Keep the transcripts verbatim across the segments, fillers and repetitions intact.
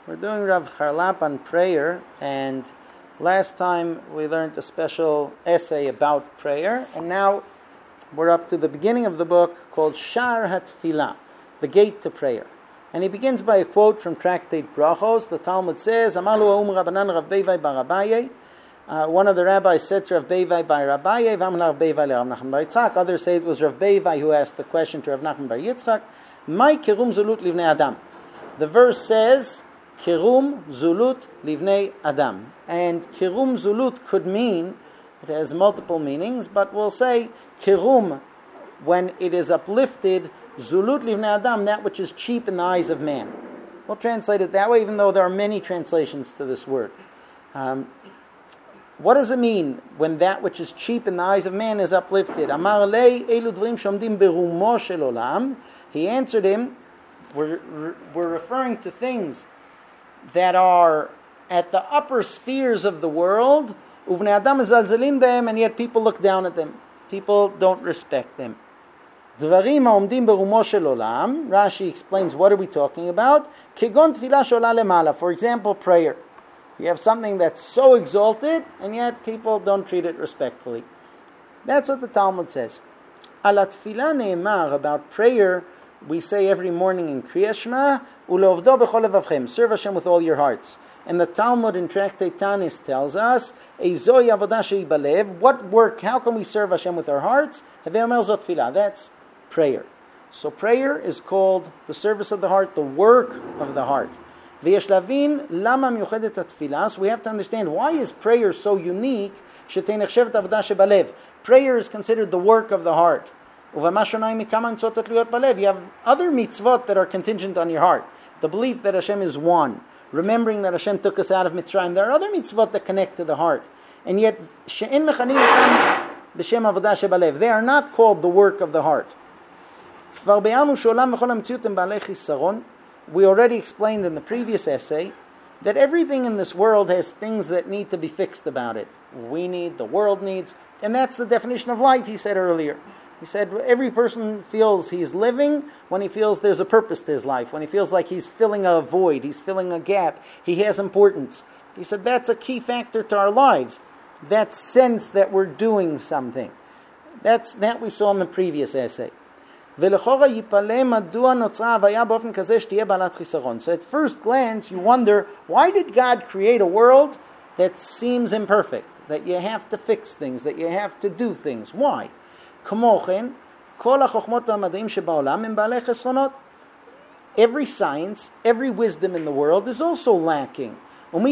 We're doing Rav Charlap on prayer, and last time we learned a special essay about prayer, and now we're up to the beginning of the book called Sha'ar HaTfilah, the gate to prayer. And he begins by a quote from Tractate Brachos. The Talmud says, Amalu ha'um Rabbanan Rav Beivai bar Abaye. Uh, one of the rabbis said to Rav Beivai bar Abaye, V'amar Rav Beivai le Rav Nachman bar Yitzchak. Others say it was Rav Beivai who asked the question to Rav Nachman bar Yitzchak. Mai kirum zulut livnei Adam. The verse says, Kirum Zulut Livnei Adam. And Kirum Zulut could mean, it has multiple meanings, but we'll say Kirum, when it is uplifted, Zulut Livnei Adam, that which is cheap in the eyes of man. We'll translate it that way, even though there are many translations to this word. Um, what does it mean when that which is cheap in the eyes of man is uplifted? Amar lei elu dvarim shomdim berumo shel olam. He answered him, we're, we're referring to things that are at the upper spheres of the world, uvnei adam mezalzelin behem, and yet people look down at them. People don't respect them. Dvarim ha'omdim berumo shel olam. Rashi explains, what are we talking about? Kegon tfilah shola lemala. For example, prayer. You have something that's so exalted, and yet people don't treat it respectfully. That's what the Talmud says. Ala tfilah ne'emar, about prayer, we say every morning in Kriyat Shema, Ulovdo b'chol levavchem, serve Hashem with all your hearts. And the Talmud in Tractate Tanis tells us, Eizoi avodah shehi balev, what work, how can we serve Hashem with our hearts? Havei omer zot tfilah, that's prayer. So prayer is called the service of the heart, the work of the heart. V'yesh lavin lama miyuchedet hatfilah, so we have to understand, why is prayer so unique? Shetei nechshevet avodah shebalev. Prayer is considered the work of the heart. You have other mitzvot that are contingent on your heart. The belief that Hashem is one. Remembering that Hashem took us out of Mitzrayim. There are other mitzvot that connect to the heart. And yet, they are not called the work of the heart. We already explained in the previous essay that everything in this world has things that need to be fixed about it. We need, the world needs, and that's the definition of life, he said earlier. He said every person feels he's living when he feels there's a purpose to his life, when he feels like he's filling a void, he's filling a gap, he has importance. He said that's a key factor to our lives, that sense that we're doing something. That's that we saw in the previous essay. So at first glance you wonder, why did God create a world that seems imperfect, that you have to fix things, that you have to do things? Why? Every science, every wisdom in the world is also lacking. And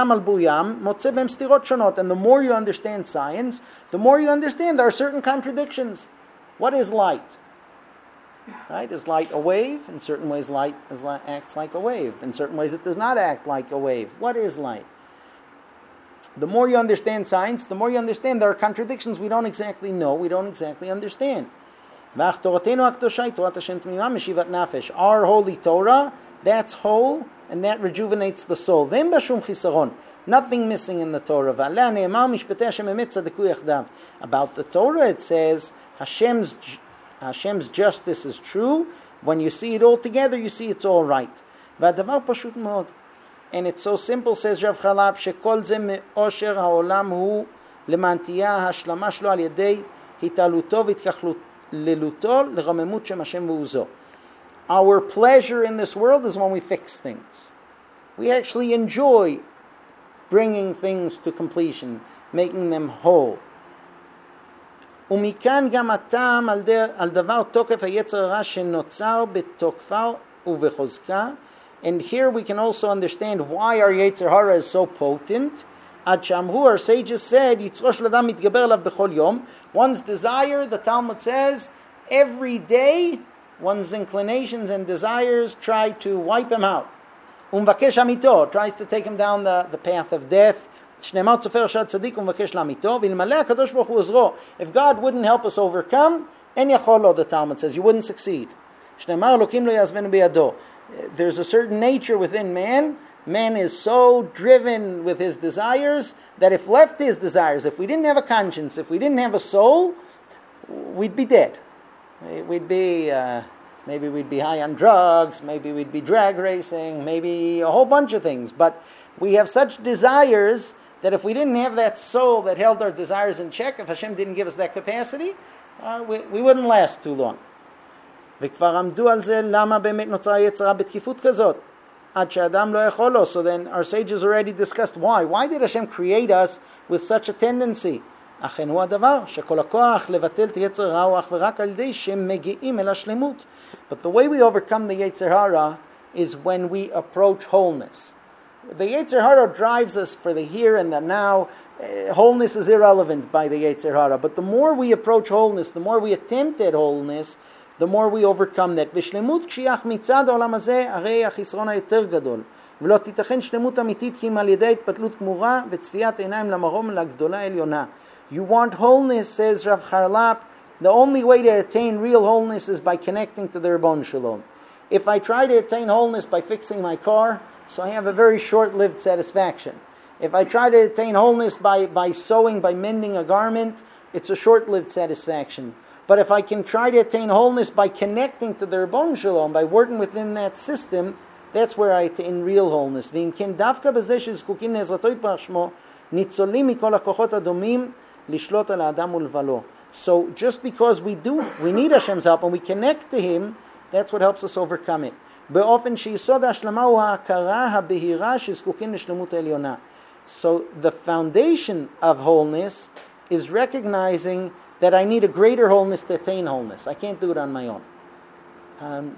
the more you understand science, the more you understand there are certain contradictions. What is light? Right? Is light a wave? In certain ways light is, acts like a wave. In certain ways it does not act like a wave. What is light? The more you understand science, the more you understand there are contradictions we don't exactly know, we don't exactly understand. Our holy Torah, that's whole, and that rejuvenates the soul. Nothing missing in the Torah. About the Torah it says, Hashem's, Hashem's justice is true. When you see it all together, you see it's all right. And it's so simple, says Rav Charlap, shekol ze me'osher ha'olam hu lemantiyah ha'shlama shlo al yedei hitaluto v'tkachleluto l'ramemut shem Hashem v'uzo. Our pleasure in this world is when we fix things. We actually enjoy bringing things to completion, making them whole. ומכאן גם הטעם על דבר תוקף היצר הרע שנוצר בתוקפה ובחוזקה. And here we can also understand why our Yetzer Hara is so potent. Ad shamru, our sages said, Yitzrosh l'adam mitgaber alav b'chol yom. One's desire, the Talmud says, every day, one's inclinations and desires try to wipe him out. Umvakesh amito, tries to take him down the, the path of death. Shneimar tzofer shad tzadik umvakesh lamito. V'ilmaleh HaKadosh Baruch Hu uzro. If God wouldn't help us overcome, en yachol lo, the Talmud says, you wouldn't succeed. Shneimar Elokim lo yazvenu biyado. There's a certain nature within man. Man is so driven with his desires that if left to his desires, if we didn't have a conscience, if we didn't have a soul, we'd be dead. We'd be uh, maybe we'd be high on drugs, maybe we'd be drag racing, maybe a whole bunch of things. But we have such desires that if we didn't have that soul that held our desires in check, if Hashem didn't give us that capacity, uh, we, we wouldn't last too long. וכבר עמדו על זה, למה באמת נוצרה יצרה בתקיפות כזאת? עד שאדם לא יכול לו. So then our sages already discussed why. Why did Hashem create us with such a tendency? אכן הוא הדבר, שכל הכוח לבטל את יצר הרע הוא אך ורק על ידי שמגיעים אל השלמות. But the way we overcome the Yetzer Hara is when we approach wholeness. The Yetzer Hara drives us for the here and the now. Uh, wholeness is irrelevant by the Yetzer Hara. But the more we approach wholeness, the more we attempt at wholeness, the more we overcome that. ושלמות כשיח מצד העולם הזה, הרי החסרון היותר גדול. ולא תיתכן שלמות אמיתית כי אם על ידי התפתלות גמורה וצפיית עיניים למרום לגדולה עליונה. You want wholeness, says Rav Charlap. The only way to attain real wholeness is by connecting to the Ribbon Shalom. If I try to attain wholeness by fixing my car, so I have a very short-lived satisfaction. If I try to attain wholeness by, by sewing, by mending a garment, it's a short-lived satisfaction. But if I can try to attain wholeness by connecting to the Ribbon Shalom, by working within that system, that's where I attain real wholeness. ואם כן דווקא בזה שזקוקים לעזרתו יתברך שמו, ניצולים מכל הכוחות הדומים לשלוט על האדם ולבלו. So just because we do, we need Hashem's help and we connect to Him, that's what helps us overcome it. באופן שיסוד ההשלמה הוא ההכרה הבהירה שזקוקים לשלמות העליונה. So the foundation of wholeness is recognizing that I need a greater wholeness to attain wholeness. I can't do it on my own. Um,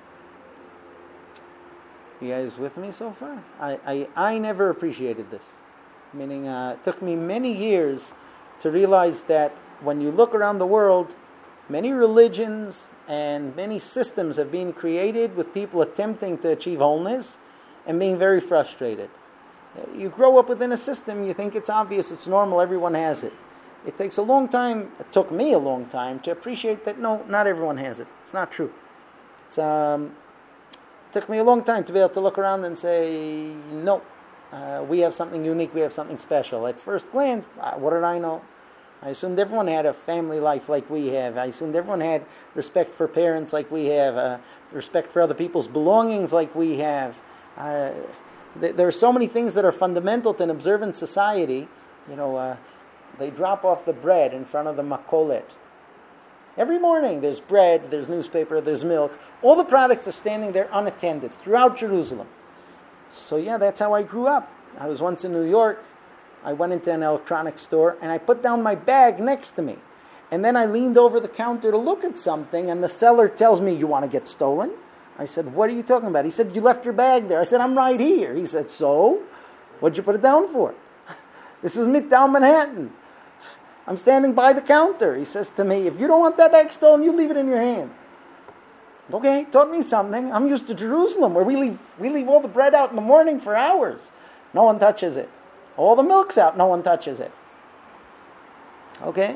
you guys with me so far? I, I, I never appreciated this. Meaning, uh, it took me many years to realize that when you look around the world, many religions and many systems have been created with people attempting to achieve wholeness and being very frustrated. You grow up within a system, you think it's obvious, it's normal, everyone has it. It takes a long time, it took me a long time to appreciate that no, not everyone has it. It's not true. It's, um, it took me a long time to be able to look around and say, no, uh, we have something unique, we have something special. At first glance, what did I know? I assumed everyone had a family life like we have. I assumed everyone had respect for parents like we have, uh, respect for other people's belongings like we have. Uh, th- there are so many things that are fundamental to an observant society. You know, uh, they drop off the bread in front of the makolet. Every morning there's bread, there's newspaper, there's milk. All the products are standing there unattended throughout Jerusalem. So yeah, that's how I grew up. I was once in New York. I went into an electronics store and I put down my bag next to me. And then I leaned over the counter to look at something and the seller tells me, you want to get stolen? I said, what are you talking about? He said, you left your bag there. I said, I'm right here. He said, so? What'd you put it down for? This is Midtown Manhattan. I'm standing by the counter. He says to me, if you don't want that bag stolen, you leave it in your hand. Okay, taught me something. I'm used to Jerusalem where we leave we leave all the bread out in the morning for hours. No one touches it. All the milk's out, no one touches it. Okay?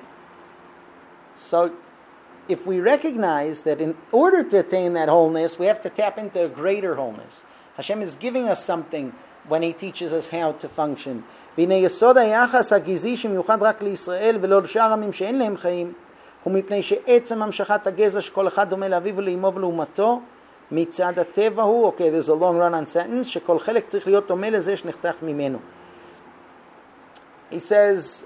So, if we recognize that in order to attain that wholeness, we have to tap into a greater wholeness. Hashem is giving us something when He teaches us how to function. והנה יסוד היחס הגזעי שמיוחד רק לישראל ולא לשאר עמים שאין להם חיים, הוא מפני שעצם המשכת הגזע שכל אחד דומה לאביו ולאמו ולאומתו, מצד הטבע הוא, okay, there's a long run on sentence, שכל חלק צריך להיות דומה לזה שנחתך ממנו. He says,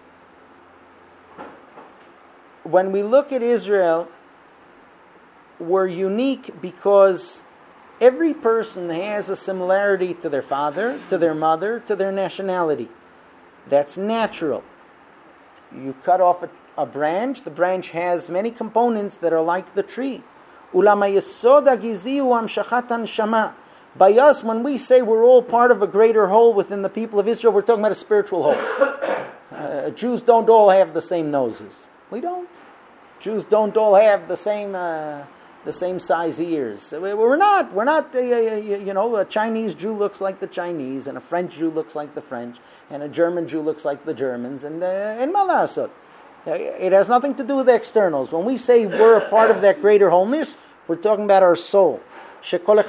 when we look at Israel, we're unique because every person has a similarity to their father, to their mother, to their nationality. That's natural. You cut off a, a branch, the branch has many components that are like the tree. Ulama yesod hagizi hu hamshachat hanshama. By us, when we say we're all part of a greater whole within the people of Israel, we're talking about a spiritual whole. Uh, Jews don't all have the same noses. We don't. Jews don't all have the same uh, the same size ears. We're not. We're not. Uh, you know, a Chinese Jew looks like the Chinese, and a French Jew looks like the French, and a German Jew looks like the Germans, and uh, and malasot. It has nothing to do with the externals. When we say we're a part of that greater wholeness, we're talking about our soul. What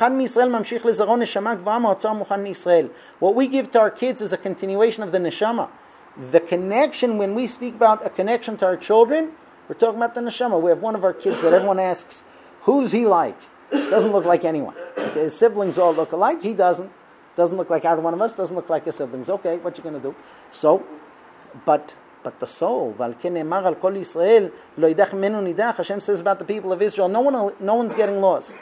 we give to our kids is a continuation of the neshama. The connection, when we speak about a connection to our children, we're talking about the neshama. We have one of our kids that everyone asks, who's he like? Doesn't look like anyone. Okay, his siblings all look alike. He doesn't. Doesn't look like either one of us. Doesn't look like his siblings. Okay, what you going to do? So, but but the soul. Hashem says about the people of Israel, no one, no one's getting lost.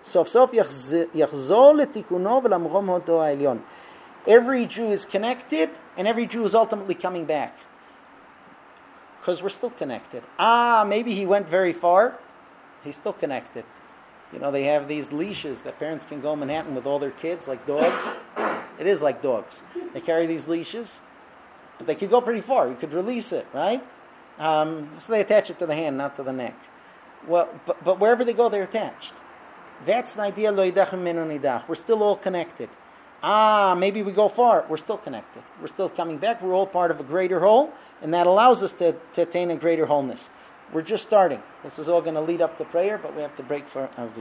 Every Jew is connected, and every Jew is ultimately coming back. Because we're still connected. Ah, maybe he went very far. He's still connected. You know, they have these leashes that parents can go in Manhattan with all their kids, like dogs. It is like dogs. They carry these leashes, but they could go pretty far. You could release it, right? Um, so they attach it to the hand, not to the neck. Well, but, but wherever they go, they're attached. That's the idea, lo yidach mimenu nidach. We're still all connected. Ah, maybe we go far. We're still connected. We're still coming back. We're all part of a greater whole, and that allows us to, to attain a greater wholeness. We're just starting. This is all going to lead up to prayer, but we have to break for Aviv.